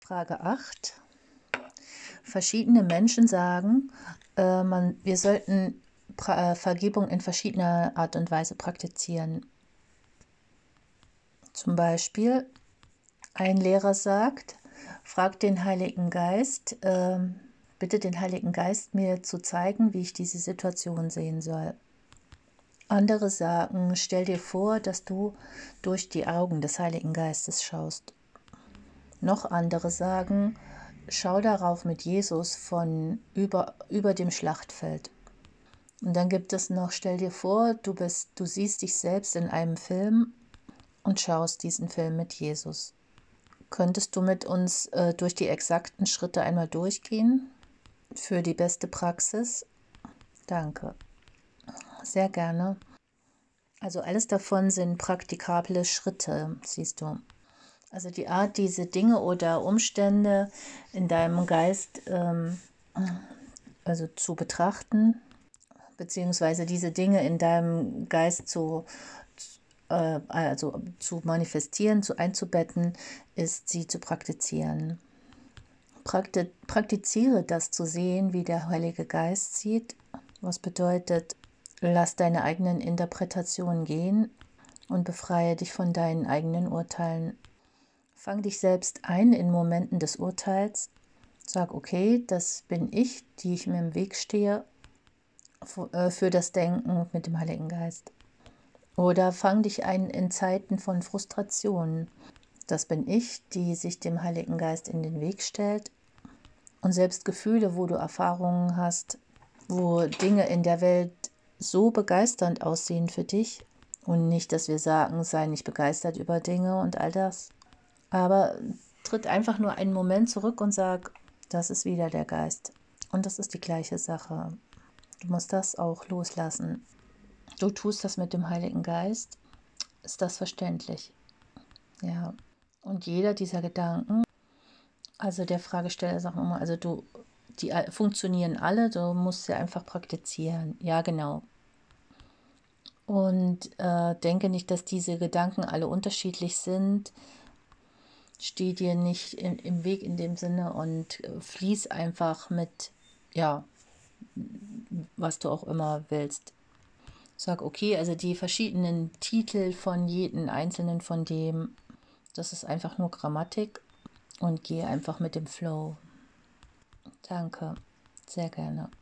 Frage 8. Verschiedene Menschen sagen, wir sollten Vergebung in verschiedener Art und Weise praktizieren. Zum Beispiel, ein Lehrer sagt, frag den Heiligen Geist, bitte den Heiligen Geist, mir zu zeigen, wie ich diese Situation sehen soll. Andere sagen, stell dir vor, dass du durch die Augen des Heiligen Geistes schaust. Noch andere sagen, schau darauf mit Jesus von über dem Schlachtfeld. Und dann gibt es noch, stell dir vor, du siehst dich selbst in einem Film und schaust diesen Film mit Jesus. Könntest du mit uns durch die exakten Schritte einmal durchgehen für die beste Praxis? Danke. Sehr gerne. Also alles davon sind praktikable Schritte, siehst du. Also die Art, diese Dinge oder Umstände in deinem Geist also zu betrachten, beziehungsweise diese Dinge in deinem Geist zu manifestieren, einzubetten, ist, sie zu praktizieren. Praktiziere das zu sehen, wie der Heilige Geist sieht, was bedeutet, lass deine eigenen Interpretationen gehen und befreie dich von deinen eigenen Urteilen. Fang dich selbst ein in Momenten des Urteils. Sag, okay, das bin ich, die ich mir im Weg stehe für das Denken mit dem Heiligen Geist. Oder fang dich ein in Zeiten von Frustration. Das bin ich, die sich dem Heiligen Geist in den Weg stellt. Und selbst Gefühle, wo du Erfahrungen hast, wo Dinge in der Welt so begeisternd aussehen für dich. Und nicht, dass wir sagen, sei nicht begeistert über Dinge und all das. Aber tritt einfach nur einen Moment zurück und sag, das ist wieder der Geist. Und das ist die gleiche Sache. Du musst das auch loslassen. Du tust das mit dem Heiligen Geist. Ist das verständlich? Ja. Und jeder dieser Gedanken, also der Fragesteller sagt immer, also die funktionieren alle, du musst sie einfach praktizieren. Ja, genau. Und denke nicht, dass diese Gedanken alle unterschiedlich sind. Steh dir nicht im Weg in dem Sinne und fließ einfach mit, ja, was du auch immer willst. Sag, okay, also die verschiedenen Titel von jedem einzelnen von dem, das ist einfach nur Grammatik und gehe einfach mit dem Flow. Danke, sehr gerne.